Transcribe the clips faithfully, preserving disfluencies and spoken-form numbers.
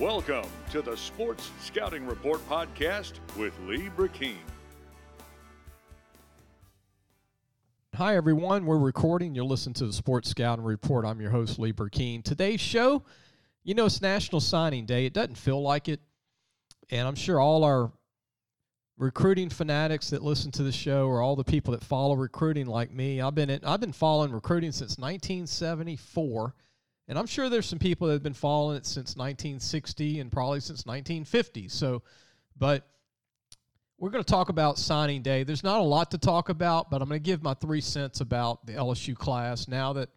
Welcome to the Sports Scouting Report podcast with Lee Burkeen. Hi, everyone. We're recording. You're listening to the Sports Scouting Report. I'm your host, Lee Burkeen. Today's show, you know, it's National Signing Day. It doesn't feel like it, and I'm sure all our recruiting fanatics that listen to the show or all the people that follow recruiting like me, I've been in, I've been following recruiting since nineteen seventy-four, and I'm sure there's some people that have been following it since nineteen sixty and probably since nineteen fifty. So, but we're going to talk about signing day. There's not a lot to talk about, but I'm going to give my three cents about the L S U class now that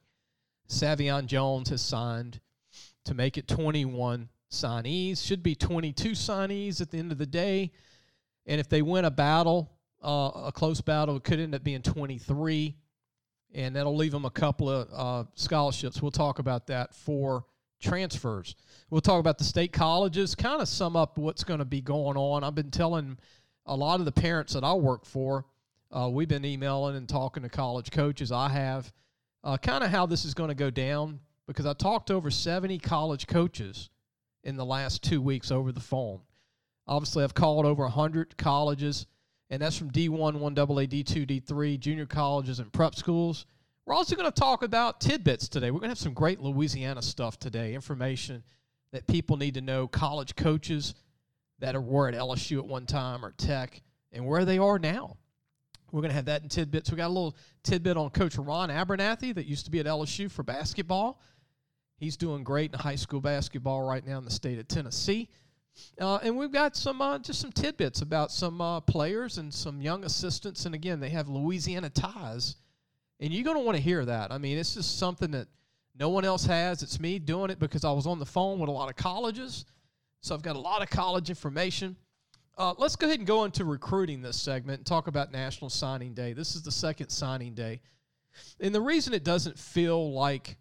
Savion Jones has signed to make it twenty-one signees. Should be twenty-two signees at the end of the day. And if they win a battle, uh, a close battle, it could end up being twenty-three, and that'll leave them a couple of uh, scholarships. We'll talk about that for transfers. We'll talk about the state colleges, kind of sum up what's going to be going on. I've been telling a lot of the parents that I work for, uh, we've been emailing and talking to college coaches. I have uh, kind of how this is going to go down, because I talked to over seventy college coaches in the last two weeks over the phone. Obviously, I've called over one hundred colleges, and that's from D one, one double A, D two, D three, junior colleges, and prep schools. We're also going to talk about tidbits today. We're going to have some great Louisiana stuff today, information that people need to know, college coaches that are, were at L S U at one time or Tech, and where they are now. We're going to have that in tidbits. We got a little tidbit on Coach Ron Abernathy that used to be at L S U for basketball. He's doing great in high school basketball right now in the state of Tennessee. Uh, and we've got some uh, just some tidbits about some uh, players and some young assistants. And, again, they have Louisiana ties. And you're going to want to hear that. I mean, it's just something that no one else has. It's me doing it because I was on the phone with a lot of colleges. So I've got a lot of college information. Uh, let's go ahead and go into recruiting this segment and talk about National Signing Day. This is the second signing day. And the reason it doesn't feel like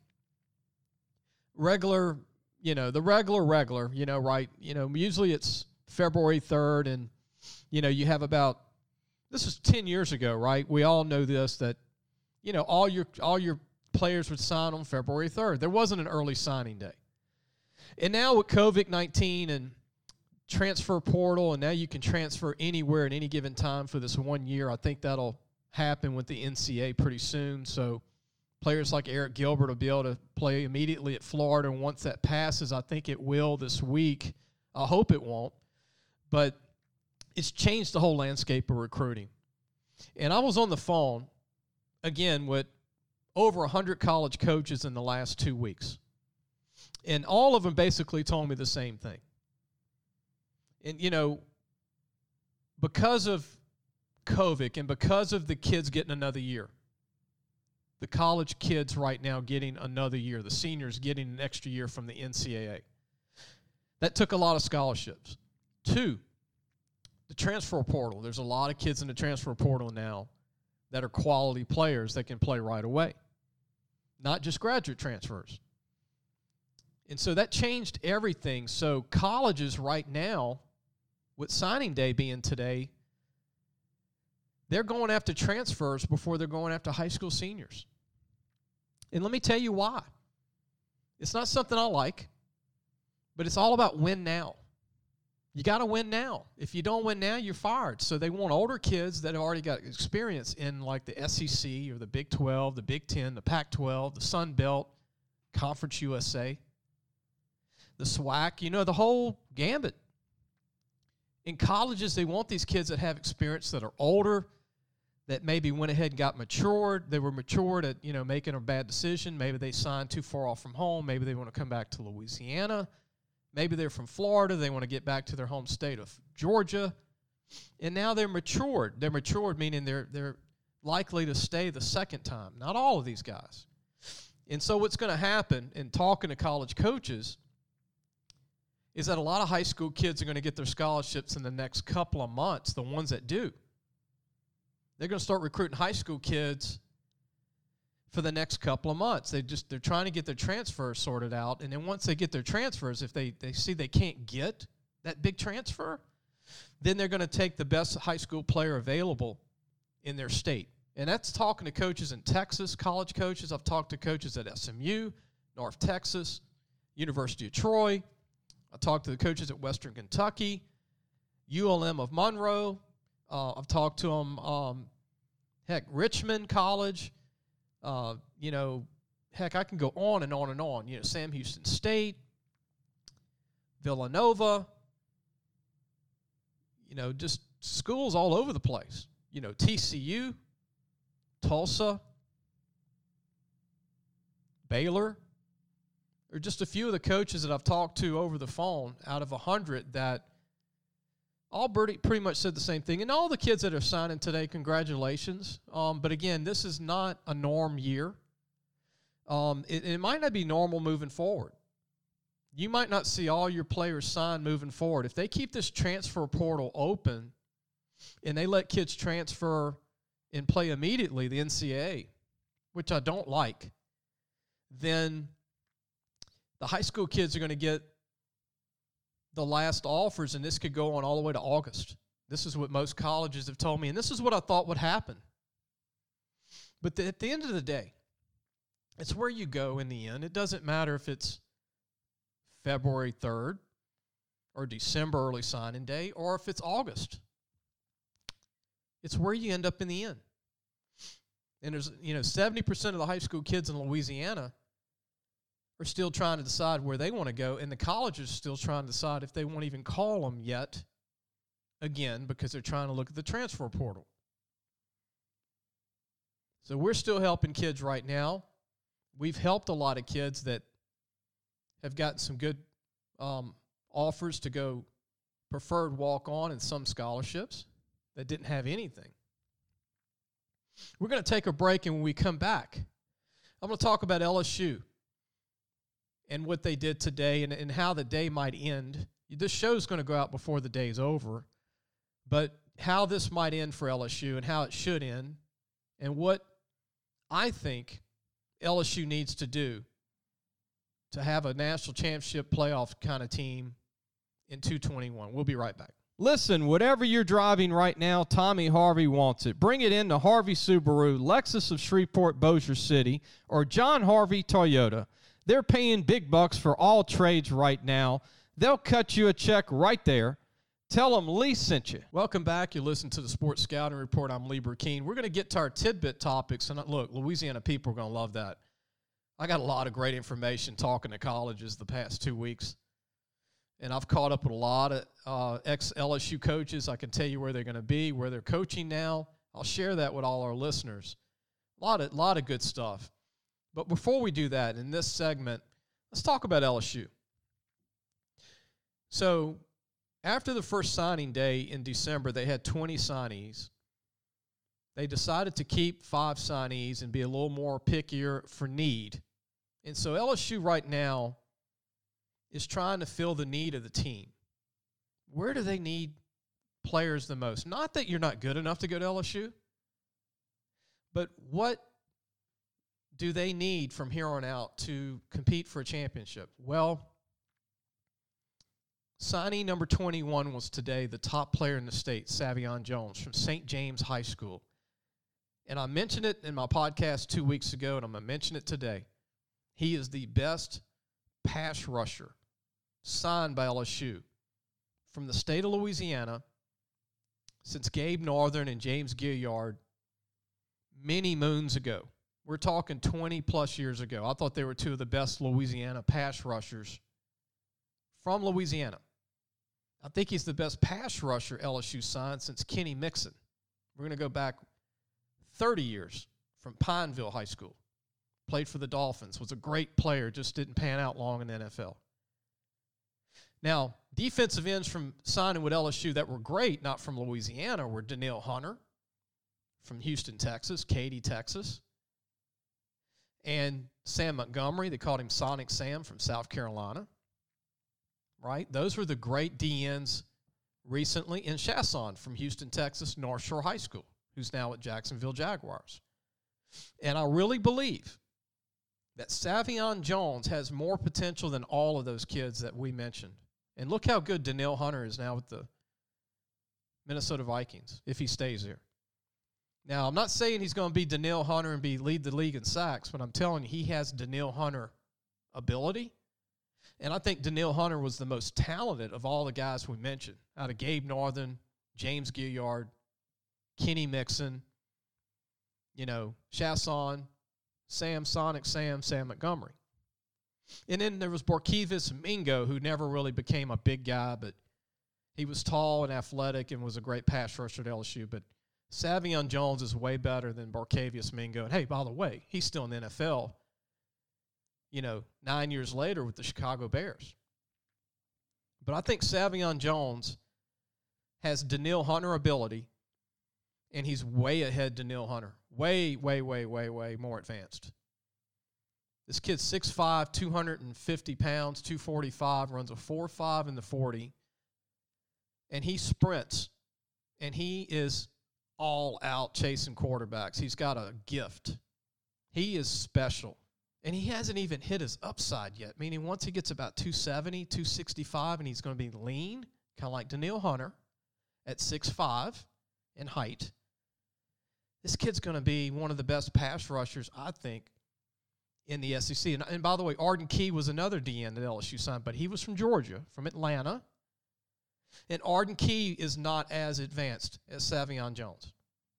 regular – you know, the regular, regular, you know, right, you know, usually it's February third, and, you know, you have about, this is ten years ago, right? We all know this, that, you know, all your all your players would sign on February third. There wasn't an early signing day. And now with COVID nineteen and transfer portal, and now you can transfer anywhere at any given time for this one year, I think that'll happen with the N C A A pretty soon. So players like Eric Gilbert will be able to play immediately at Florida, and once that passes, I think it will this week. I hope it won't. But it's changed the whole landscape of recruiting. And I was on the phone, again, with over one hundred college coaches in the last two weeks. And all of them basically told me the same thing. And, you know, because of COVID and because of the kids getting another year, the college kids right now getting another year, the seniors getting an extra year from the N C A A. That took a lot of scholarships. Two, the transfer portal. There's a lot of kids in the transfer portal now that are quality players that can play right away, not just graduate transfers. And so that changed everything. So colleges right now, with signing day being today, they're going after transfers before they're going after high school seniors. And let me tell you why. It's not something I like, but it's all about win now. You got to win now. If you don't win now, you're fired. So they want older kids that have already got experience in like the S E C or the Big twelve, the Big ten, the Pac twelve, the Sun Belt, Conference U S A, the SWAC, you know, the whole gambit. In colleges, they want these kids that have experience, that are older, that maybe went ahead and got matured. They were matured at, you know, making a bad decision. Maybe they signed too far off from home. Maybe they want to come back to Louisiana. Maybe they're from Florida. They want to get back to their home state of Georgia. And now they're matured. They're matured, meaning they're they're likely to stay the second time. Not all of these guys. And so what's going to happen in talking to college coaches is that a lot of high school kids are going to get their scholarships in the next couple of months, the ones that do. They're going to start recruiting high school kids for the next couple of months. They just, they're trying to get their transfers sorted out, and then once they get their transfers, if they, they see they can't get that big transfer, then they're going to take the best high school player available in their state. And that's talking to coaches in Texas, college coaches. I've talked to coaches at S M U, North Texas, University of Troy, I talked to the coaches at Western Kentucky, U L M of Monroe. Uh, I've talked to them, um, heck, Richmond College. Uh, you know, heck, I can go on and on and on. You know, Sam Houston State, Villanova. You know, just schools all over the place. You know, T C U, Tulsa, Baylor. Are just a few of the coaches that I've talked to over the phone out of a hundred that all pretty, pretty much said the same thing. And all the kids that are signing today, congratulations. Um, but again, this is not a norm year. Um, it, it might not be normal moving forward. You might not see all your players sign moving forward. If they keep this transfer portal open and they let kids transfer and play immediately, the N C double A, which I don't like, then the high school kids are going to get the last offers, and this could go on all the way to August. This is what most colleges have told me, and this is what I thought would happen. But the, at the end of the day, it's where you go in the end. It doesn't matter if it's February third or December early signing day or if it's August. It's where you end up in the end. And there's, you know, seventy percent of the high school kids in Louisiana are still trying to decide where they want to go, and the colleges are still trying to decide if they won't even call them yet, again, because they're trying to look at the transfer portal. So we're still helping kids right now. We've helped a lot of kids that have gotten some good um, offers to go preferred walk-on and some scholarships that didn't have anything. We're going to take a break, and when we come back, I'm going to talk about L S U and what they did today and, and how the day might end. This show's going to go out before the day's over, but how this might end for L S U and how it should end and what I think L S U needs to do to have a national championship playoff kind of team in two twenty-one. We'll be right back. Listen, whatever you're driving right now, Tommy Harvey wants it. Bring it in to Harvey Subaru, Lexus of Shreveport, Bossier City, or John Harvey Toyota. They're paying big bucks for all trades right now. They'll cut you a check right there. Tell them Lee sent you. Welcome back. You listen to the Sports Scouting Report. I'm Lee Burkeen. We're going to get to our tidbit topics. And look, Louisiana people are going to love that. I got a lot of great information talking to colleges the past two weeks. And I've caught up with a lot of uh, ex-L S U coaches. I can tell you where they're going to be, where they're coaching now. I'll share that with all our listeners. A lot of, lot of good stuff. But before we do that, in this segment, let's talk about L S U. So after the first signing day in December, they had twenty signees. They decided to keep five signees and be a little more pickier for need. And so L S U right now is trying to fill the need of the team. Where do they need players the most? Not that you're not good enough to go to L S U, but what do they need from here on out to compete for a championship? Well, signing number twenty-one was today the top player in the state, Savion Jones from Saint James High School. And I mentioned it in my podcast two weeks ago, and I'm going to mention it today. He is the best pass rusher signed by L S U from the state of Louisiana since Gabe Northern and James Gilliard many moons ago. We're talking twenty-plus years ago. I thought they were two of the best Louisiana pass rushers from Louisiana. I think he's the best pass rusher L S U signed since Kenny Mixon. We're going to go back thirty years from Pineville High School. Played for the Dolphins, was a great player, just didn't pan out long in the N F L. Now, defensive ends from signing with L S U that were great, not from Louisiana, were Danielle Hunter from Houston, Texas, Katy, Texas, and Sam Montgomery. They called him Sonic Sam from South Carolina. Right? Those were the great D Ns recently. And Chasson from Houston, Texas, North Shore High School, who's now at Jacksonville Jaguars. And I really believe that Savion Jones has more potential than all of those kids that we mentioned. And look how good Danielle Hunter is now with the Minnesota Vikings, if he stays there. Now, I'm not saying he's going to be Danielle Hunter and be lead the league in sacks, but I'm telling you, he has Danielle Hunter ability. And I think Danielle Hunter was the most talented of all the guys we mentioned, out of Gabe Northern, James Gilliard, Kenny Mixon, you know, Chasson, Sam Sonic Sam, Sam Montgomery. And then there was Borkevis Mingo, who never really became a big guy, but he was tall and athletic and was a great pass rusher at L S U. But Savion Jones is way better than Borkevis Mingo. And, hey, by the way, he's still in the N F L, you know, nine years later with the Chicago Bears. But I think Savion Jones has Danielle Hunter ability, and he's way ahead Danielle Hunter. Way, way, way, way, way more advanced. This kid's six five, two hundred fifty pounds, two forty-five, runs a four five in the forty, and he sprints, and he is all out chasing quarterbacks. He's got a gift. He is special, and he hasn't even hit his upside yet, meaning once he gets about two seventy, two sixty-five, and he's going to be lean, kind of like Danielle Hunter at six five in height, this kid's going to be one of the best pass rushers, I think, in the S E C. And, and by the way, Arden Key was another D N that L S U signed, but he was from Georgia, from Atlanta. And Arden Key is not as advanced as Savion Jones.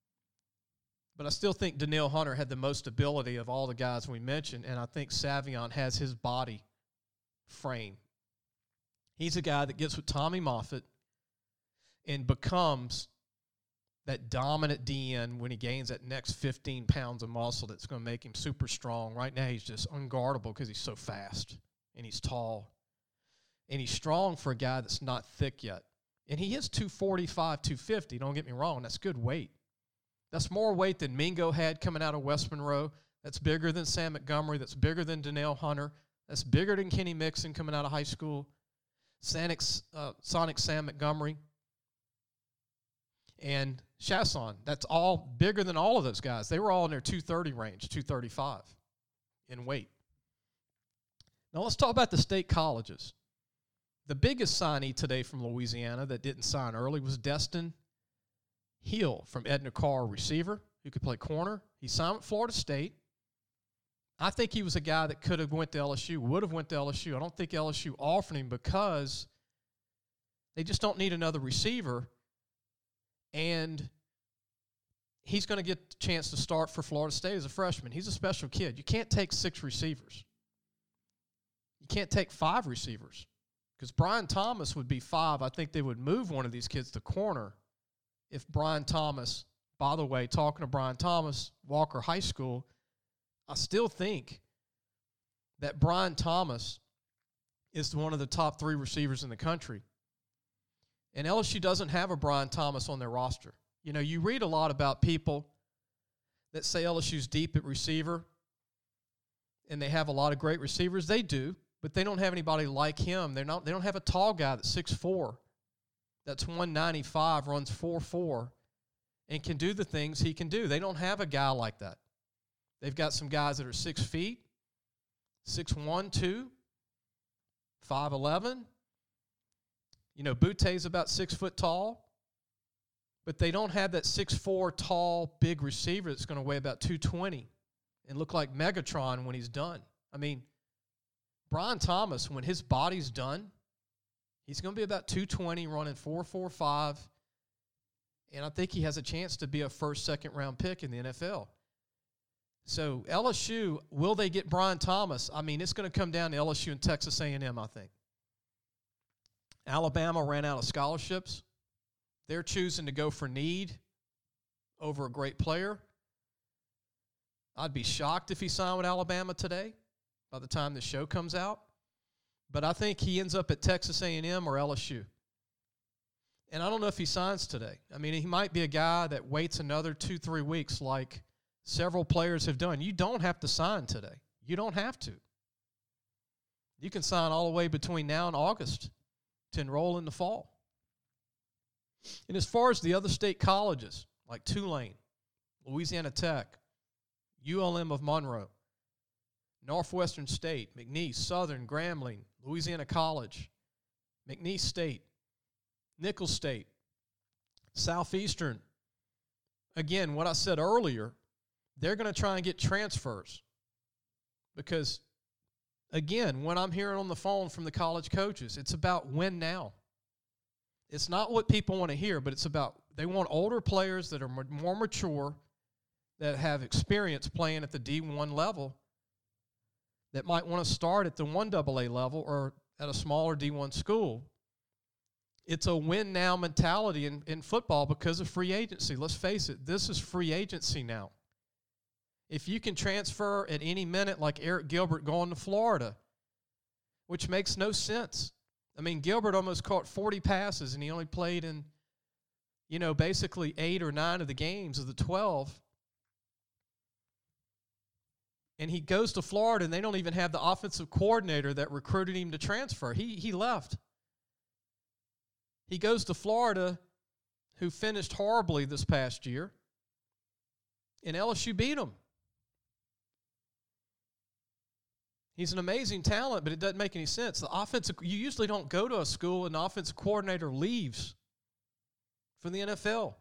But I still think Danielle Hunter had the most ability of all the guys we mentioned, and I think Savion has his body frame. He's a guy that gets with Tommy Moffitt and becomes that dominant D N when he gains that next fifteen pounds of muscle that's going to make him super strong. Right now he's just unguardable because he's so fast and he's tall. And he's strong for a guy that's not thick yet. And he is two forty-five, two fifty, don't get me wrong. That's good weight. That's more weight than Mingo had coming out of West Monroe. That's bigger than Sam Montgomery. That's bigger than Danielle Hunter. That's bigger than Kenny Mixon coming out of high school. Sonic, uh, Sonic Sam Montgomery. And Chasson, that's all bigger than all of those guys. They were all in their two thirty range, two thirty-five in weight. Now let's talk about the state colleges. The biggest signee today from Louisiana that didn't sign early was Destin Hill from Edna Karr, receiver, who could play corner. He signed with Florida State. I think he was a guy that could have went to L S U, would have went to L S U. I don't think L S U offered him because they just don't need another receiver. And he's going to get the chance to start for Florida State as a freshman. He's a special kid. You can't take six receivers. You can't take five receivers because Brian Thomas would be five. I think they would move one of these kids to corner if Brian Thomas, by the way, talking to Brian Thomas, Walker High School, I still think that Brian Thomas is one of the top three receivers in the country. And L S U doesn't have a Brian Thomas on their roster. You know, you read a lot about people that say L S U's deep at receiver, and they have a lot of great receivers. They do, but they don't have anybody like him. They're not. They don't have a tall guy that's six four, that's one ninety-five, runs four four, and can do the things he can do. They don't have a guy like that. They've got some guys that are six feet, six one, two, five eleven. You know, Butte's about six foot tall, but they don't have that six four tall, big receiver that's going to weigh about two twenty and look like Megatron when he's done. I mean, Brian Thomas, when his body's done, he's going to be about two twenty, running four four five, and I think he has a chance to be a first, second round pick in the N F L. So L S U, will they get Brian Thomas? I mean, it's going to come down to L S U and Texas A and M, I think. Alabama ran out of scholarships. They're choosing to go for need over a great player. I'd be shocked if he signed with Alabama today by the time the show comes out. But I think he ends up at Texas A and M or L S U. And I don't know if he signs today. I mean, he might be a guy that waits another two, three weeks like several players have done. You don't have to sign today. You don't have to. You can sign all the way between now and August to enroll in the fall. And as far as the other state colleges, like Tulane, Louisiana Tech, U L M of Monroe, Northwestern State, McNeese, Southern, Grambling, Louisiana College, McNeese State, Nicholls State, Southeastern, again, what I said earlier, they're going to try and get transfers because again, when I'm hearing on the phone from the college coaches, it's about win now. It's not what people want to hear, but it's about they want older players that are more mature, that have experience playing at the D one level, that might want to start at the one double A level or at a smaller D one school. It's a win-now mentality in, in football because of free agency. Let's face it, this is free agency now. If you can transfer at any minute like Eric Gilbert going to Florida, which makes no sense. I mean, Gilbert almost caught forty passes, and he only played in, you know, basically eight or nine of the games of the twelve. And he goes to Florida, and they don't even have the offensive coordinator that recruited him to transfer. He he left. He goes to Florida, who finished horribly this past year, and L S U beat him. He's an amazing talent, but it doesn't make any sense. The offensive, you usually don't go to a school and the offensive coordinator leaves from the N F L.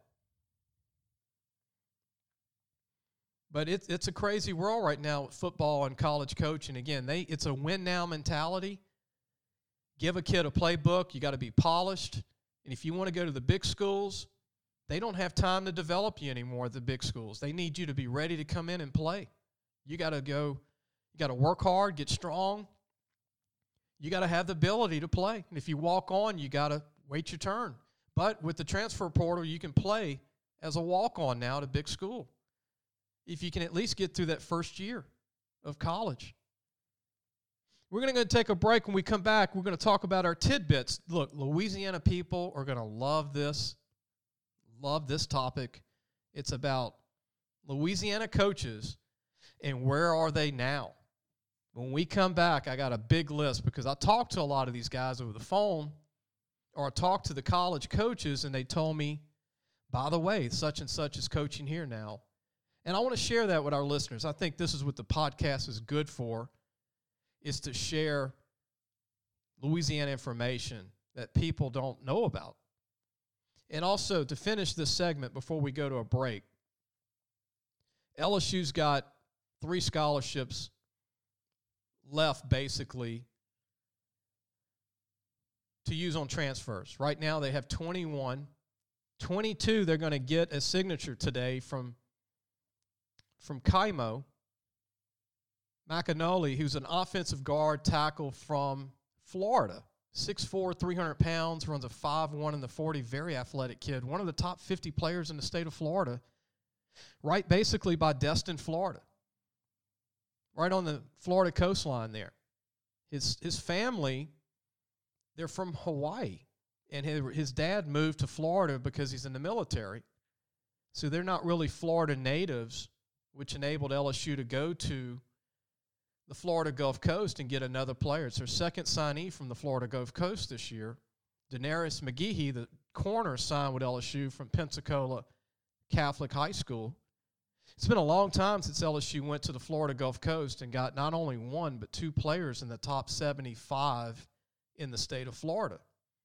But it's it's a crazy world right now with football and college coaching. Again, they it's a win-now mentality. Give a kid a playbook. You got to be polished. And if you want to go to the big schools, they don't have time to develop you anymore at the big schools. They need you to be ready to come in and play. You got to go, you got to work hard, get strong. You got to have the ability to play. And if you walk on, you got to wait your turn. But with the transfer portal, you can play as a walk-on now at a big school, if you can at least get through that first year of college. We're going to go take a break. When we come back, we're going to talk about our tidbits. Look, Louisiana people are going to love this, love this topic. It's about Louisiana coaches and where are they now. When we come back, I got a big list because I talked to a lot of these guys over the phone, or I talked to the college coaches, and they told me, by the way, such and such is coaching here now. And I want to share that with our listeners. I think this is what the podcast is good for, is to share Louisiana information that people don't know about. And also, to finish this segment before we go to a break, L S U's got three scholarships left, basically, to use on transfers. Right now, they have twenty-one. twenty-two, they're going to get a signature today from, from Kaimo McAnally, who's an offensive guard tackle from Florida. six foot four, three hundred pounds, runs a five one in the forty, very athletic kid. One of the top fifty players in the state of Florida, right basically by Destin, Florida. Right on the Florida coastline there. His his family, they're from Hawaii, and his, his dad moved to Florida because he's in the military. So they're not really Florida natives, which enabled L S U to go to the Florida Gulf Coast and get another player. It's their second signee from the Florida Gulf Coast this year. Daenerys McGehee, the corner, signed with L S U from Pensacola Catholic High School. It's been a long time since L S U went to the Florida Gulf Coast and got not only one, but two players in the top seventy-five in the state of Florida.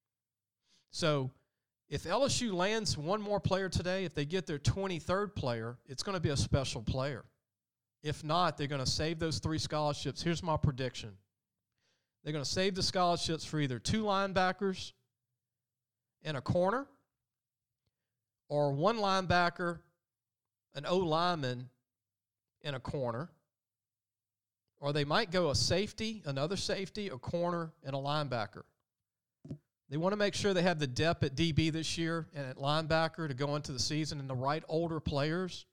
So if L S U lands one more player today, if they get their twenty-third player, it's going to be a special player. If not, they're going to save those three scholarships. Here's my prediction. They're going to save the scholarships for either two linebackers and a corner, or one linebacker, an O-lineman, and a corner. Or they might go a safety, another safety, a corner, and a linebacker. They want to make sure they have the depth at D B this year and at linebacker to go into the season, and the right older players.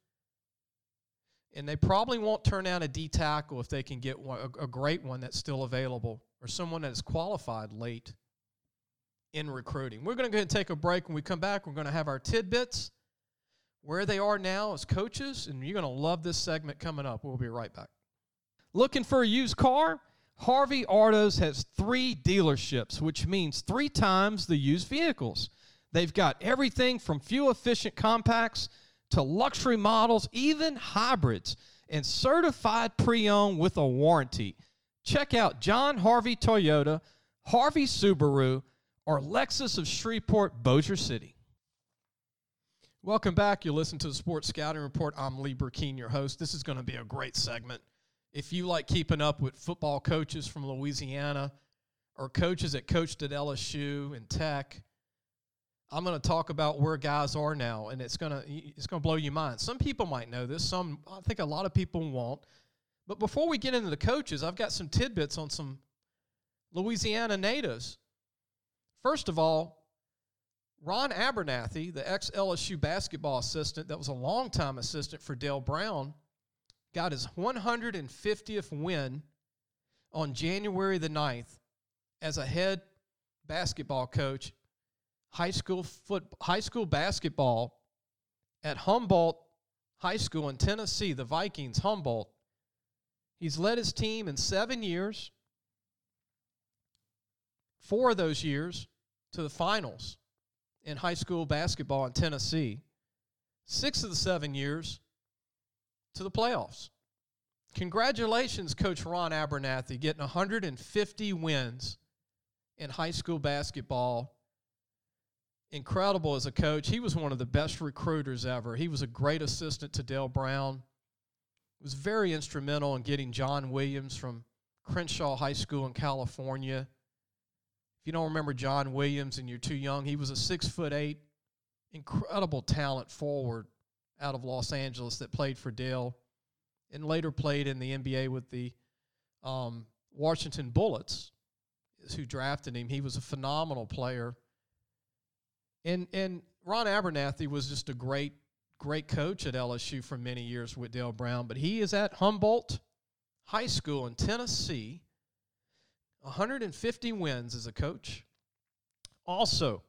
And they probably won't turn down a D tackle if they can get one, a, a great one that's still available, or someone that is qualified late in recruiting. We're going to go ahead and take a break. When we come back, we're going to have our tidbits, where they are now as coaches, and you're going to love this segment coming up. We'll be right back. Looking for a used car? Harvey Autos has three dealerships, which means three times the used vehicles. They've got everything from fuel-efficient compacts to luxury models, even hybrids, and certified pre-owned with a warranty. Check out John Harvey Toyota, Harvey Subaru, or Lexus of Shreveport, Bossier City. Welcome back. You're listening to the Sports Scouting Report. I'm Lee Burkeen, your host. This is going to be a great segment. if you like keeping up with football coaches from Louisiana or coaches that coached at L S U and Tech, I'm going to talk about where guys are now, and it's going to it's going to blow your mind. Some people might know this. Some, I think a lot of people won't. But before we get into the coaches, I've got some tidbits on some Louisiana natives. First of all, Ron Abernathy, the ex-L S U basketball assistant that was a longtime assistant for Dale Brown, got his one hundred fiftieth win on January the ninth as a head basketball coach, high school foot, high school basketball at Humboldt High School in Tennessee, the Vikings, Humboldt. He's led his team in seven years, four of those years to the finals in high school basketball in Tennessee, six of the seven years to the playoffs. Congratulations, Coach Ron Abernathy, getting one hundred fifty wins in high school basketball. Incredible as a coach. He was one of the best recruiters ever. He was a great assistant to Dale Brown. Was very instrumental in getting John Williams from Crenshaw High School in California. If you don't remember John Williams and you're too young, he was a six foot eight, incredible talent forward out of Los Angeles that played for Dale and later played in the N B A with the um, Washington Bullets, is who drafted him. He was a phenomenal player. And and Ron Abernathy was just a great, great coach at L S U for many years with Dale Brown. But he is at Humboldt High School in Tennessee, one hundred fifty wins as a coach. Also,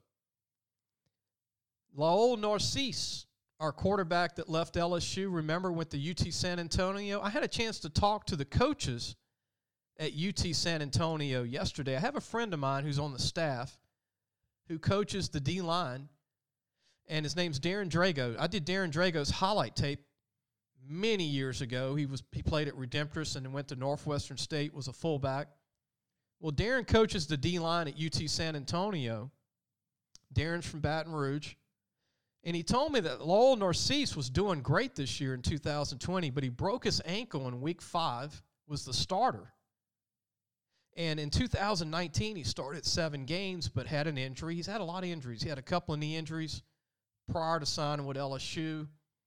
Lowell Narcisse, our quarterback that left L S U, remember, went to U T San Antonio. I had a chance to talk to the coaches at U T San Antonio yesterday. I have a friend of mine who's on the staff who coaches the D-line, and his name's Darren Drago. I did Darren Drago's highlight tape many years ago. He was he played at Redemptorist and went to Northwestern State, was a fullback. Well, Darren coaches the D-line at U T San Antonio. Darren's from Baton Rouge. And he told me that Lowell Narcisse was doing great this year in two thousand twenty, but he broke his ankle in week five, was the starter. And in two thousand nineteen, he started seven games, but had an injury. He's had a lot of injuries. He had a couple of knee injuries prior to signing with L S U.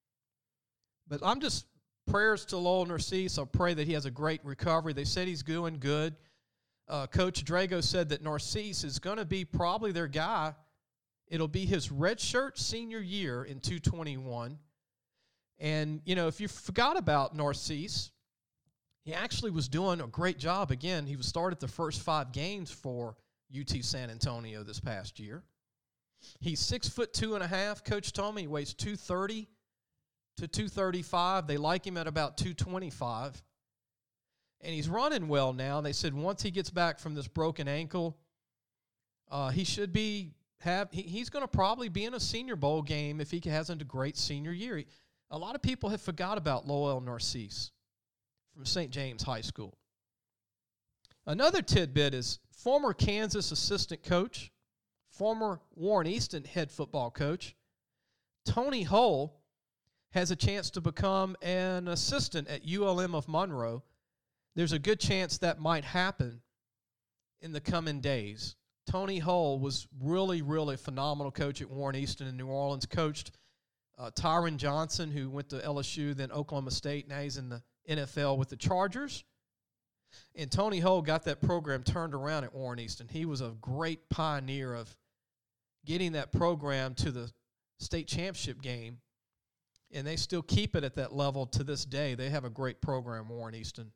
But I'm just, prayers to Lowell Narcisse. I pray that he has a great recovery. They said he's doing good. Uh, Coach Drago said that Narcisse is going to be probably their guy. It'll be his redshirt senior year in two twenty-one. And, you know, if you forgot about Narcisse, he actually was doing a great job. Again, he was started the first five games for U T San Antonio this past year. He's six foot two and a half. Coach told me he weighs two thirty to two thirty-five. They like him at about two twenty-five. And he's running well now. They said once he gets back from this broken ankle, uh, he should be have. He, he's going to probably be in a Senior Bowl game if he has a great senior year. He, a lot of people have forgot about Lowell Narcisse from Saint James High School. Another tidbit is former Kansas assistant coach, former Warren Easton head football coach, Tony Hull has a chance to become an assistant at U L M of Monroe. There's a good chance that might happen in the coming days. Tony Hull was really, really a phenomenal coach at Warren Easton in New Orleans, coached uh, Tyron Johnson, who went to L S U, then Oklahoma State. Now he's in the N F L with the Chargers. And Tony Hull got that program turned around at Warren Easton. He was a great pioneer of getting that program to the state championship game, and they still keep it at that level to this day. They have a great program, Warren Easton.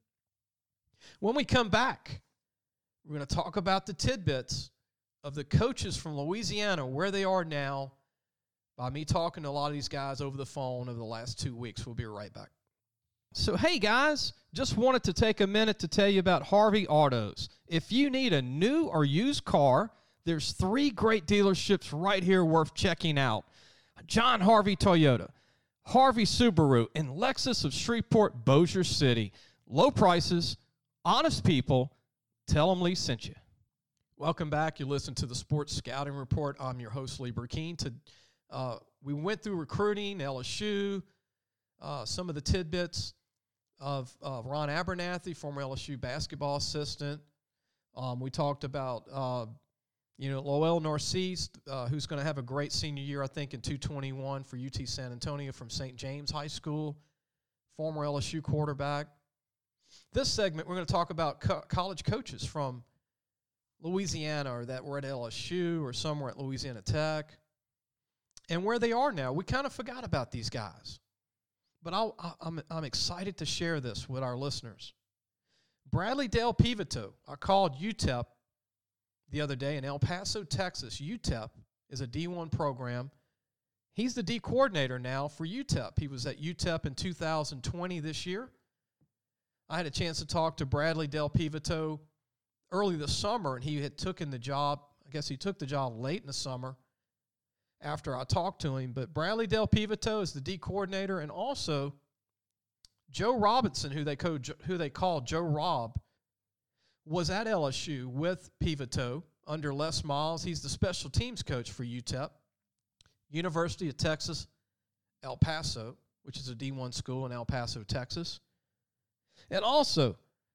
When we come back, we're going to talk about the tidbits of the coaches from Louisiana, where they are now, by me talking to a lot of these guys over the phone over the last two weeks. We'll be right back. So, hey, guys, just wanted to take a minute to tell you about Harvey Autos. If you need a new or used car, there's three great dealerships right here worth checking out. John Harvey Toyota, Harvey Subaru, and Lexus of Shreveport, Bossier City. Low prices, honest people. Tell them Lee sent you. Welcome back. You listen to the Sports Scouting Report. I'm your host, Lee Burkeen. To, uh, we went through recruiting, L S U, uh, some of the tidbits. of uh, Ron Abernathy, former L S U basketball assistant. Um, we talked about, uh, you know, Lowell Northeast, uh, who's going to have a great senior year, I think, in two twenty-one for U T San Antonio from Saint James High School, former L S U quarterback. This segment, we're going to talk about co- college coaches from Louisiana or that were at L S U or somewhere at Louisiana Tech and where they are now. We kind of forgot about these guys. But I'll, I'm, I'm excited to share this with our listeners. Bradley Del Pivito, I called U T E P the other day in El Paso, Texas. U T E P is a D one program. He's the D coordinator now for U T E P. He was at U T E P in two thousand twenty this year. I had a chance to talk to Bradley Del Pivito early this summer, and he had taken the job. I guess he took the job late in the summer after I talked to him. But Bradley Del Pivito is the D coordinator, and also Joe Robinson, who they call, who they call Joe Rob, was at L S U with Pivito under Les Miles. He's the special teams coach for U T E P, University of Texas, El Paso, which is a D one school in El Paso, Texas. And also,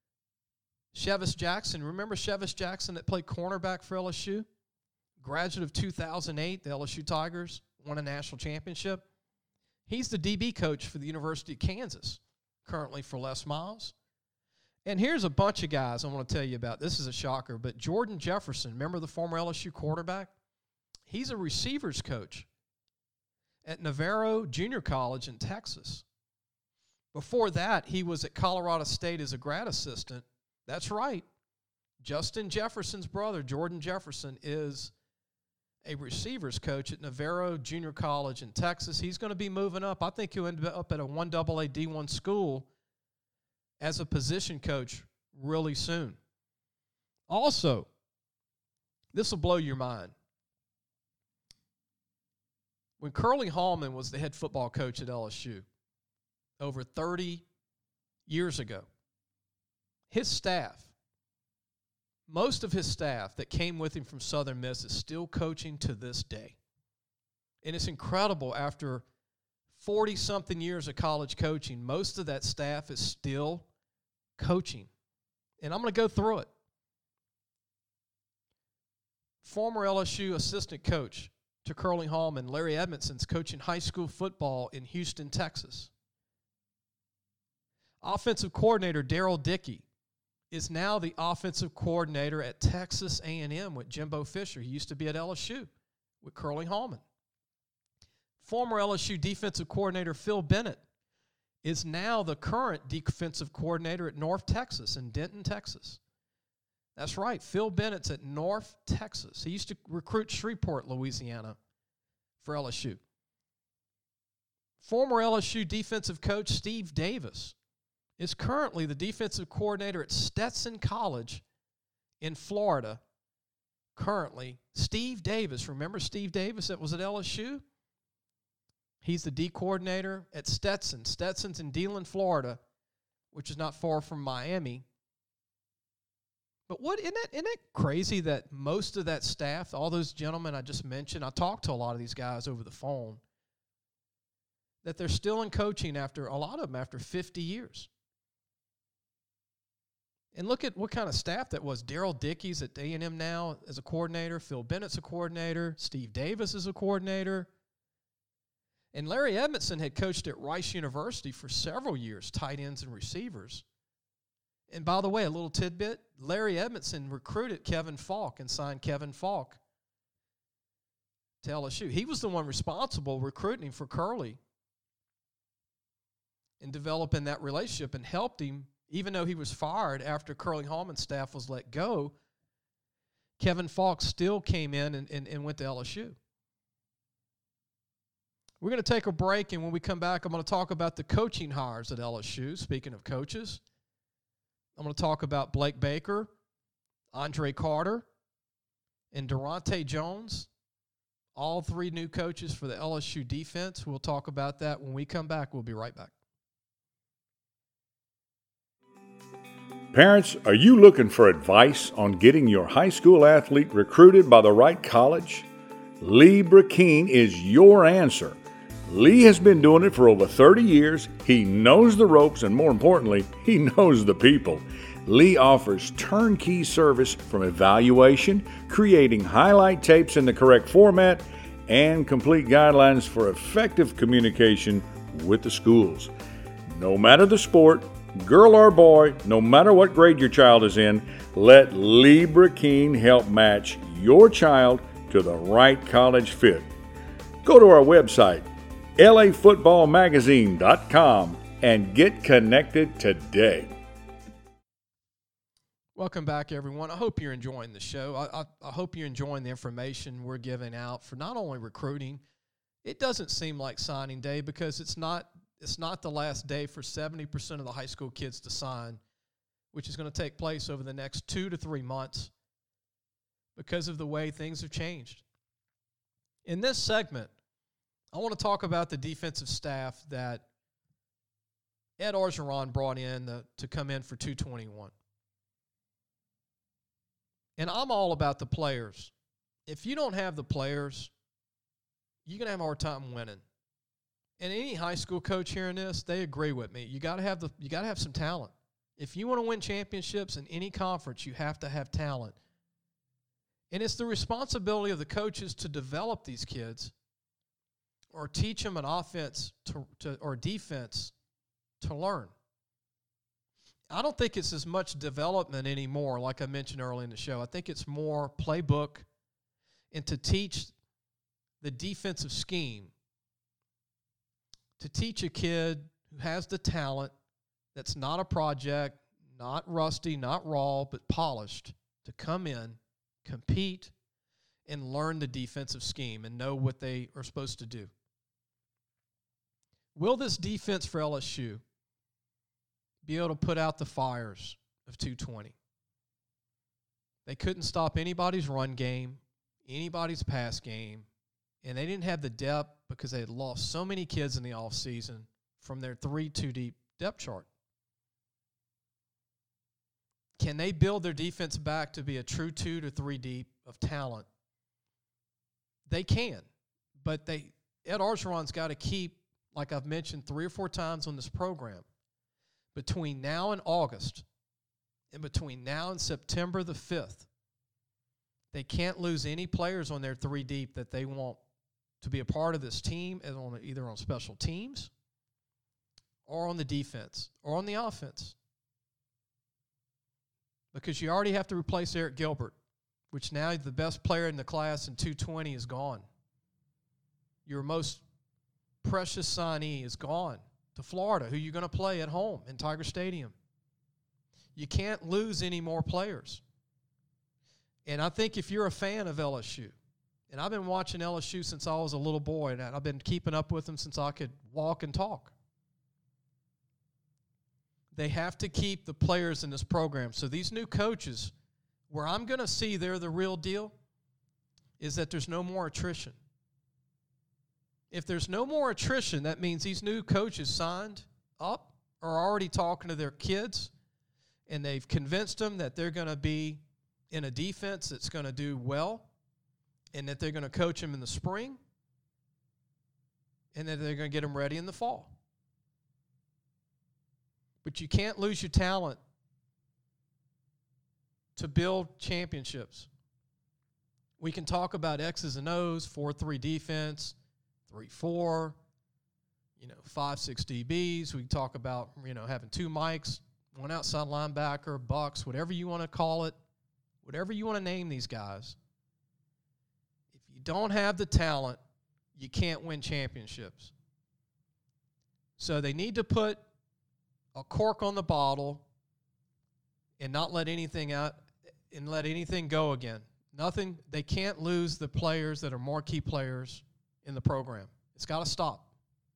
Chevis Jackson. Remember Chevis Jackson that played cornerback for L S U? Graduate of two thousand eight, the L S U Tigers won a national championship. He's the D B coach for the University of Kansas, currently for Les Miles. And here's a bunch of guys I want to tell you about. This is a shocker, but Jordan Jefferson, remember the former L S U quarterback? He's a receivers coach at Navarro Junior College in Texas. Before that, he was at Colorado State as a grad assistant. That's right. Justin Jefferson's brother, Jordan Jefferson, is a receivers coach at Navarro Junior College in Texas. He's going to be moving up. I think he'll end up at a one double A D one school as a position coach really soon. Also, this will blow your mind. When Curly Hallman was the head football coach at L S U over thirty years ago, his staff, most of his staff that came with him from Southern Miss is still coaching to this day. And it's incredible, after forty-something years of college coaching, most of that staff is still coaching. And I'm going to go through it. Former L S U assistant coach to Curly Hallman, Larry Edmondson's coaching high school football in Houston, Texas. Offensive coordinator Daryl Dickey is now the offensive coordinator at Texas A and M with Jimbo Fisher. He used to be at L S U with Curly Hallman. Former L S U defensive coordinator Phil Bennett is now the current defensive coordinator at North Texas in Denton, Texas. That's right, Phil Bennett's at North Texas. He used to recruit Shreveport, Louisiana for L S U. Former L S U defensive coach Steve Davis is currently the defensive coordinator at Stetson College in Florida. Currently, Steve Davis, remember Steve Davis that was at L S U? He's the D coordinator at Stetson. Stetson's in Deland, Florida, which is not far from Miami. But what, isn't that, isn't that crazy that most of that staff, all those gentlemen I just mentioned, I talked to a lot of these guys over the phone, that they're still in coaching after, a lot of them after fifty years. And look at what kind of staff that was. Daryl Dickey's at A and M now as a coordinator. Phil Bennett's a coordinator. Steve Davis is a coordinator. And Larry Edmondson had coached at Rice University for several years, tight ends and receivers. And by the way, a little tidbit, Larry Edmondson recruited Kevin Falk and signed Kevin Falk to L S U. He was the one responsible recruiting him for Curly and developing that relationship, and helped him. Even though he was fired after Curly Hallman's staff was let go, Kevin Falk still came in and, and, and went to L S U. We're going to take a break, and when we come back, I'm going to talk about the coaching hires at L S U. Speaking of coaches, I'm going to talk about Blake Baker, Andre Carter, and Durante Jones, all three new coaches for the L S U defense. We'll talk about that when we come back. We'll be right back. Parents, are you looking for advice on getting your high school athlete recruited by the right college? Lee Brakeen is your answer. Lee has been doing it for over thirty years. He knows the ropes, and more importantly, he knows the people. Lee offers turnkey service from evaluation, creating highlight tapes in the correct format, and complete guidelines for effective communication with the schools. No matter the sport, girl or boy, no matter what grade your child is in, let Lee Burkeen help match your child to the right college fit. Go to our website, L A football magazine dot com, and get connected today. Welcome back, everyone. I hope you're enjoying the show. I, I, I hope you're enjoying the information we're giving out for not only recruiting. It doesn't seem like signing day because it's not it's not the last day for seventy percent of the high school kids to sign, which is going to take place over the next two to three months because of the way things have changed. In this segment, I want to talk about the defensive staff that Ed Orgeron brought in the, to come in for two twenty-one. And I'm all about the players. If you don't have the players, you're going to have a hard time winning. And any high school coach hearing this, they agree with me. You got to have the you got to have some talent. If you want to win championships in any conference, you have to have talent. And it's the responsibility of the coaches to develop these kids or teach them an offense to, to or defense to learn. I don't think it's as much development anymore, like I mentioned earlier in the show. I think it's more playbook and to teach the defensive scheme, to teach a kid who has the talent that's not a project, not rusty, not raw, but polished, to come in, compete, and learn the defensive scheme and know what they are supposed to do. Will this defense for L S U be able to put out the fires of two twenty? They couldn't stop anybody's run game, anybody's pass game, and they didn't have the depth because they had lost so many kids in the offseason from their three two-deep depth chart. Can they build their defense back to be a true two to three deep of talent? They can, but they Ed Orgeron's got to keep, like I've mentioned three or four times on this program, between now and August, and between now and September the fifth, they can't lose any players on their three deep that they want to be a part of this team, and on either on special teams or on the defense or on the offense. Because you already have to replace Eric Gilbert, which now the best player in the class in two twenty is gone. Your most precious signee is gone to Florida, who you're going to play at home in Tiger Stadium. You can't lose any more players. And I think if you're a fan of L S U, and I've been watching L S U since I was a little boy, and I've been keeping up with them since I could walk and talk. They have to keep the players in this program. So these new coaches, where I'm going to see they're the real deal, is that there's no more attrition. If there's no more attrition, that means these new coaches signed up are already talking to their kids, and they've convinced them that they're going to be in a defense that's going to do well, and that they're going to coach them in the spring, and that they're going to get them ready in the fall. But you can't lose your talent to build championships. We can talk about X's and O's, four three defense, three four, you know, five six D Bs. We can talk about, you know, having two mics, one outside linebacker, bucks, whatever you want to call it, whatever you want to name these guys. If you don't have the talent, you can't win championships. So they need to put a cork on the bottle and not let anything out and let anything go again. Nothing, they can't lose the players that are marquee players in the program. It's got to stop.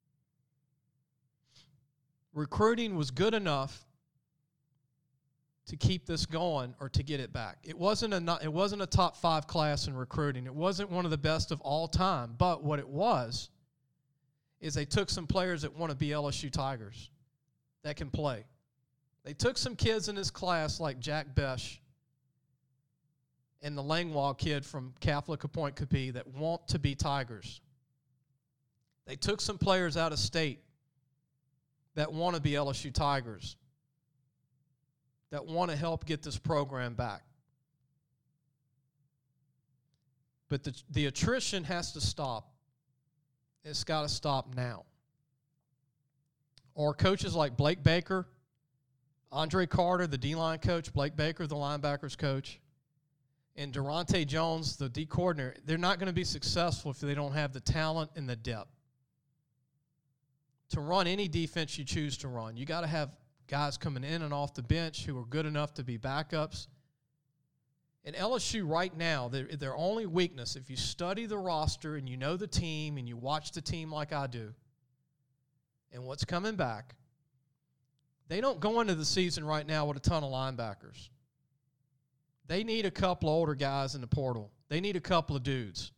Recruiting was good enough to keep this going or to get it back. It wasn't a it wasn't a top five class in recruiting. It wasn't one of the best of all time. But what it was is they took some players that want to be L S U Tigers that can play. They took some kids in this class like Jack Besh and the Langlois kid from Catholic Point Capee that want to be Tigers. They took some players out of state that want to be L S U Tigers, that want to help get this program back. But the, the attrition has to stop. It's got to stop now. Or coaches like Blake Baker, Andre Carter, the D-line coach, Blake Baker, the linebackers coach, and Durante Jones, the D coordinator, they're not going to be successful if they don't have the talent and the depth to run any defense you choose to run. You got to have guys coming in and off the bench who are good enough to be backups. And L S U right now, their, their only weakness, if you study the roster and you know the team and you watch the team like I do and what's coming back, they don't go into the season right now with a ton of linebackers. They need a couple of older guys in the portal. They need a couple of dudes.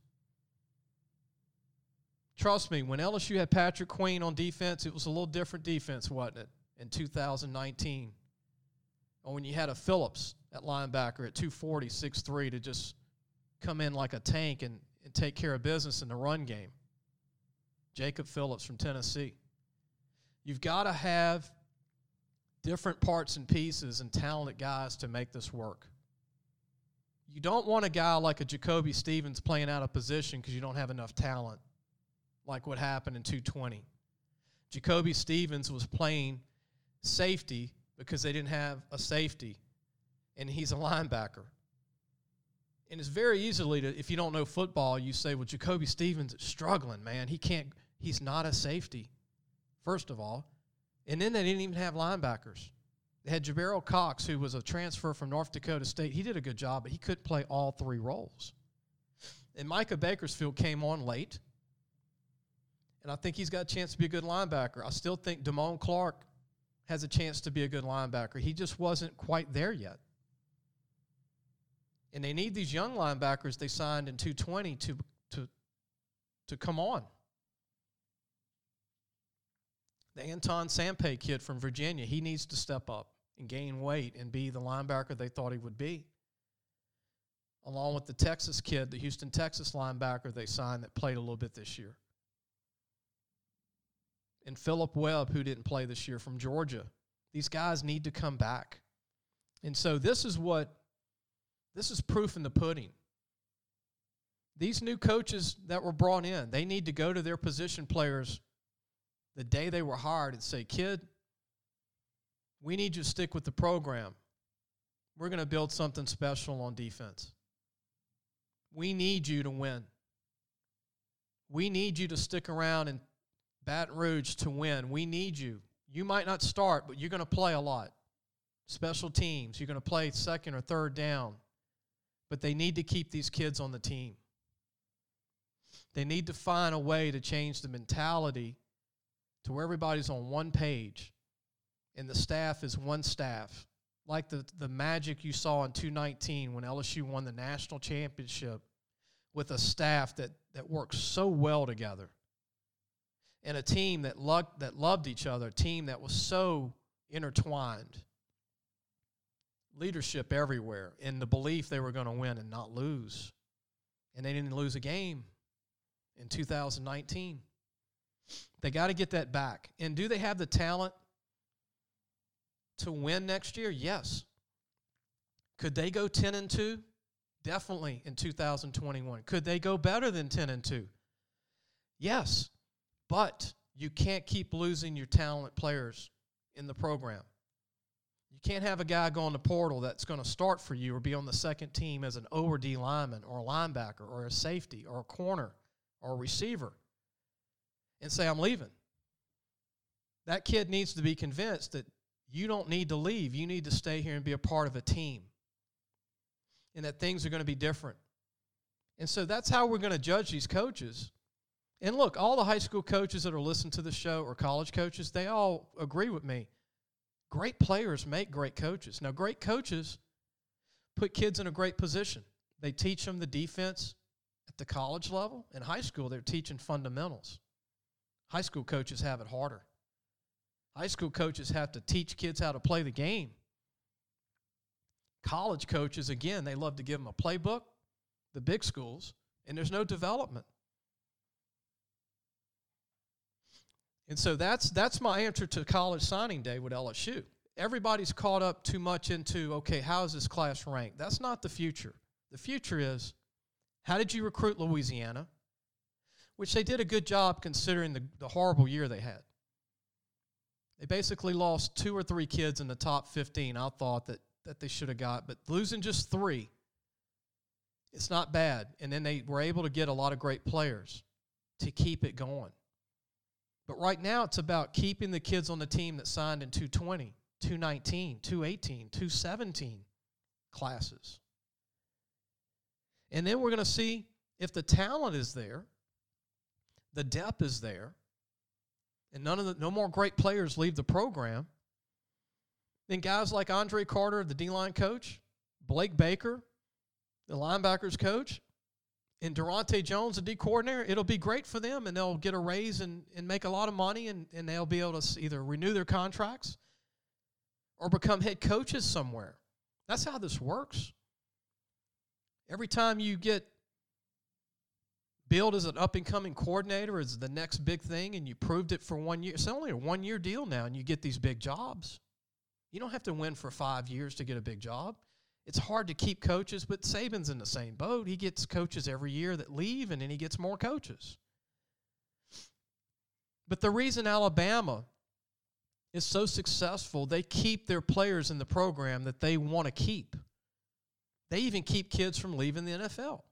Trust me, when L S U had Patrick Queen on defense, it was a little different defense, wasn't it, in two thousand nineteen? Or when you had a Phillips at linebacker at two forty, six three to just come in like a tank and, and take care of business in the run game. Jacob Phillips from Tennessee. You've got to have different parts and pieces and talented guys to make this work. You don't want a guy like a Jacoby Stevens playing out of position because you don't have enough talent, like what happened in two twenty. Jacoby Stevens was playing safety because they didn't have a safety, and he's a linebacker. And it's very easily, to, if you don't know football, you say, well, Jacoby Stevens is struggling, man. He can't, he's not a safety, first of all. And then they didn't even have linebackers. They had Jabril Cox, who was a transfer from North Dakota State. He did a good job, but he couldn't play all three roles. And Micah Bakersfield came on late, and I think he's got a chance to be a good linebacker. I still think Damone Clark has a chance to be a good linebacker. He just wasn't quite there yet. And they need these young linebackers they signed in two twenty to, to, to come on. The Anton Sampay kid from Virginia, he needs to step up and gain weight and be the linebacker they thought he would be. Along with the Texas kid, the Houston, Texas linebacker they signed that played a little bit this year. And Phillip Webb, who didn't play this year from Georgia. These guys need to come back. And so this is what, this is proof in the pudding. These new coaches that were brought in, they need to go to their position players the day they were hired and say, kid, we need you to stick with the program. We're going to build something special on defense. We need you to win. We need you to stick around in Baton Rouge to win. We need you. You might not start, but you're going to play a lot. Special teams, you're going to play second or third down. But they need to keep these kids on the team. They need to find a way to change the mentality to where everybody's on one page and the staff is one staff. Like the, the magic you saw in two nineteen when L S U won the national championship with a staff that, that worked so well together. And a team that loved, that loved each other, a team that was so intertwined. Leadership everywhere, and the belief they were going to win and not lose. And they didn't lose a game in two thousand nineteen. They got to get that back. And do they have the talent to win next year? Yes. Could they go ten and two? Definitely in two thousand twenty-one. Could they go better than ten and two? Yes. But you can't keep losing your talent players in the program. You can't have a guy go in the portal that's going to start for you or be on the second team as an O or D lineman or a linebacker or a safety or a corner or a receiver and say, I'm leaving. That kid needs to be convinced that you don't need to leave. You need to stay here and be a part of a team and that things are going to be different. And so that's how we're going to judge these coaches. And look, all the high school coaches that are listening to the show or college coaches, they all agree with me. Great players make great coaches. Now, great coaches put kids in a great position. They teach them the defense at the college level. In high school, they're teaching fundamentals. High school coaches have it harder. High school coaches have to teach kids how to play the game. College coaches, again, they love to give them a playbook, the big schools, and there's no development. And so that's that's my answer to college signing day with L S U. Everybody's caught up too much into, okay, how is this class ranked? That's not the future. The future is, how did you recruit Louisiana? Which they did a good job considering the, the horrible year they had. They basically lost two or three kids in the top fifteen I thought that, that they should have got. But losing just three, it's not bad. And then they were able to get a lot of great players to keep it going. But right now it's about keeping the kids on the team that signed in two twenty, two nineteen, two eighteen, two seventeen classes. And then we're going to see if the talent is there, the depth is there, and none of the no more great players leave the program, then guys like Andre Carter, the D-line coach, Blake Baker, the linebackers coach, and Durante Jones, the D coordinator, it'll be great for them, and they'll get a raise and, and make a lot of money, and, and they'll be able to either renew their contracts or become head coaches somewhere. That's how this works. Every time you get billed as an up-and-coming coordinator as the next big thing, and you proved it for one year, it's only a one-year deal now, and you get these big jobs. You don't have to win for five years to get a big job. It's hard to keep coaches, but Saban's in the same boat. He gets coaches every year that leave, and then he gets more coaches. But the reason Alabama is so successful, they keep their players in the program that they want to keep. They even keep kids from leaving the N F L.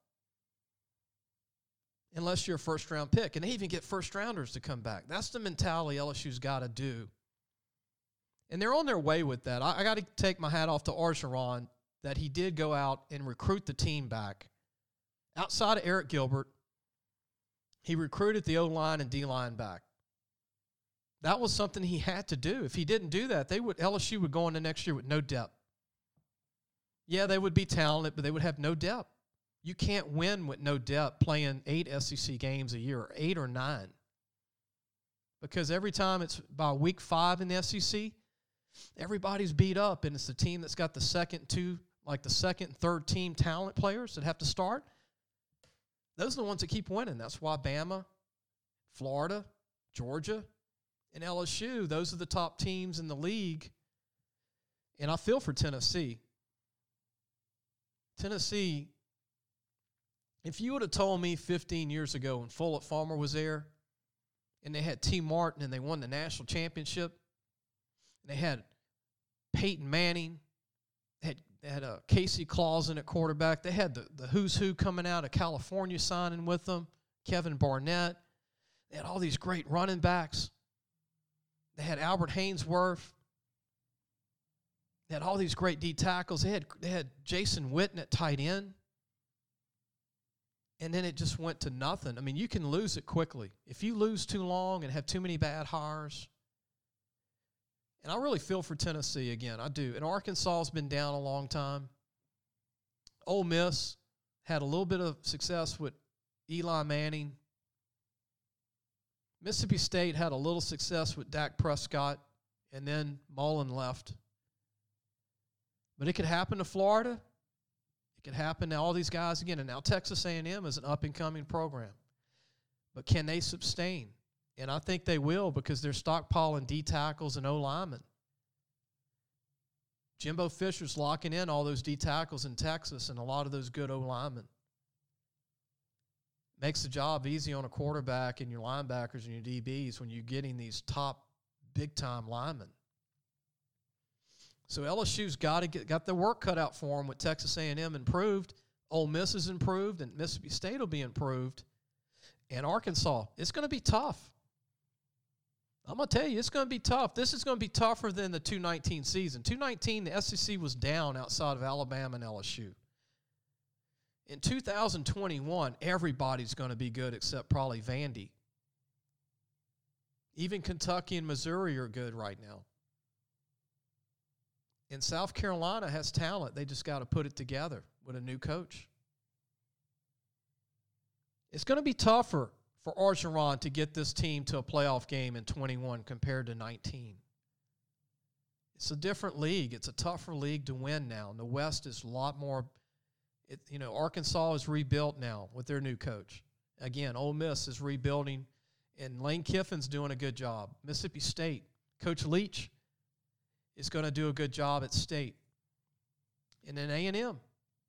Unless you're a first-round pick. And they even get first-rounders to come back. That's the mentality L S U's got to do. And they're on their way with that. I, I got to take my hat off to Orgeron that he did go out and recruit the team back. Outside of Eric Gilbert, he recruited the O-line and D-line back. That was something he had to do. If he didn't do that, they would L S U would go into next year with no depth. Yeah, they would be talented, but they would have no depth. You can't win with no depth playing eight S E C games a year, or eight or nine. Because every time it's by week five in the S E C, everybody's beat up, and it's the team that's got the second two, like the second, third team talent players that have to start. Those are the ones that keep winning. That's why Bama, Florida, Georgia, and L S U, those are the top teams in the league. And I feel for Tennessee. Tennessee, if you would have told me fifteen years ago when Fullett Farmer was there, and they had T. Martin and they won the national championship, and they had Peyton Manning, they had, they had uh, Casey Clausen at quarterback, they had the, the who's who coming out of California signing with them, Kevin Barnett, they had all these great running backs, they had Albert Hainsworth, they had all these great D tackles. They had they had Jason Witten at tight end. And then it just went to nothing. I mean, you can lose it quickly. If you lose too long and have too many bad hires. And I really feel for Tennessee again. I do. And Arkansas has been down a long time. Ole Miss had a little bit of success with Eli Manning. Mississippi State had a little success with Dak Prescott. And then Mullen left. But it could happen to Florida. It could happen to all these guys again. And now Texas A and M is an up-and-coming program. But can they sustain? And I think they will because they're stockpiling D tackles and O-linemen. Jimbo Fisher's locking in all those D tackles in Texas and a lot of those good O-linemen. Makes the job easy on a quarterback and your linebackers and your D Bs when you're getting these top big-time linemen. So L S U's got to get got their work cut out for them with Texas A and M improved. Ole Miss is improved, and Mississippi State will be improved. And Arkansas, it's going to be tough. I'm going to tell you, it's going to be tough. This is going to be tougher than the two nineteen season. two nineteen, the S E C was down outside of Alabama and L S U. In two thousand twenty-one, everybody's going to be good except probably Vandy. Even Kentucky and Missouri are good right now. And South Carolina has talent. They just got to put it together with a new coach. It's going to be tougher for Orgeron to get this team to a playoff game in twenty-one compared to nineteen. It's a different league. It's a tougher league to win now. And the West is a lot more, it, you know, Arkansas is rebuilt now with their new coach. Again, Ole Miss is rebuilding And Lane Kiffin's doing a good job. Mississippi State, Coach Leach is going to do a good job at State. And then A and M.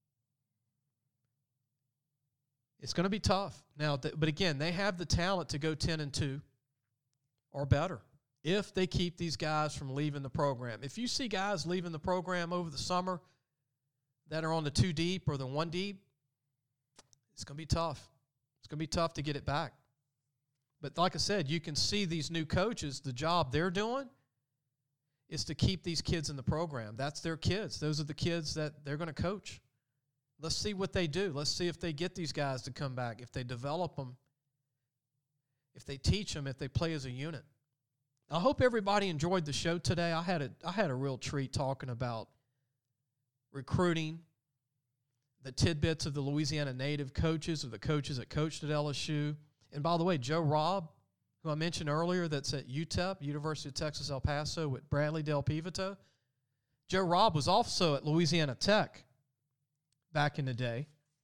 It's going to be tough. Now, th- but again, they have the talent to go ten and two or better if they keep these guys from leaving the program. If you see guys leaving the program over the summer that are on the two deep or the one deep, it's going to be tough. It's going to be tough to get it back. But like I said, you can see these new coaches, the job they're doing is to keep these kids in the program. That's their kids. Those are the kids that they're going to coach. Let's see what they do. Let's see if they get these guys to come back, if they develop them, if they teach them, if they play as a unit. I hope everybody enjoyed the show today. I had a, I had a real treat talking about recruiting, the tidbits of the Louisiana native coaches or the coaches that coached at L S U. And by the way, Joe Robb, who I mentioned earlier, that's at U T E P, University of Texas El Paso, with Bradley Del Pivito. Joe Robb was also at Louisiana Tech back in the day.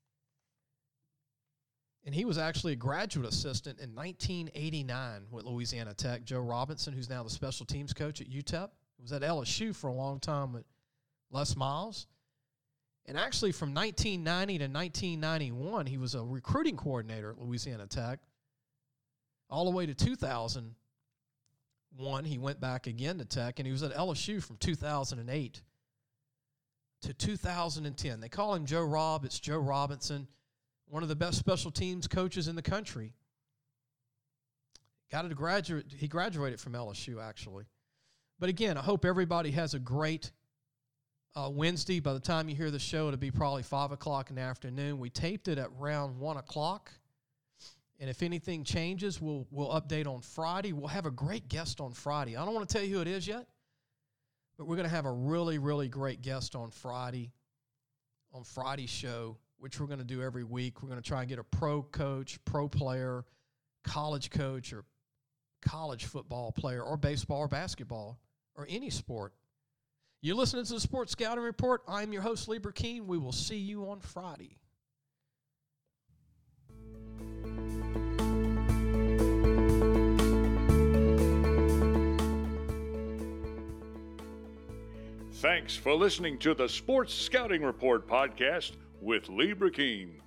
And he was actually a graduate assistant in nineteen eighty-nine with Louisiana Tech. Joe Robinson, who's now the special teams coach at U T E P, was at L S U for a long time with Les Miles. And actually from nineteen ninety to nineteen ninety-one, he was a recruiting coordinator at Louisiana Tech. All the way to two thousand one, he went back again to Tech, and he was at L S U from two thousand eight to two thousand ten. They call him Joe Robb. It's Joe Robinson, one of the best special teams coaches in the country. Got a graduate. He graduated from L S U, actually. But again, I hope everybody has a great uh, Wednesday. By the time you hear the show, it'll be probably five o'clock in the afternoon. We taped it at around one o'clock. And if anything changes, we'll we'll update on Friday. We'll have a great guest on Friday. I don't want to tell you who it is yet, but we're going to have a really, really great guest on Friday, on Friday's show, which we're going to do every week. We're going to try and get a pro coach, pro player, college coach, or college football player, or baseball, or basketball, or any sport. You're listening to the Sports Scouting Report. I'm your host, Lee Burkeen. We will see you on Friday. Thanks for listening to the Sports Scouting Report podcast with Lee Burkeen.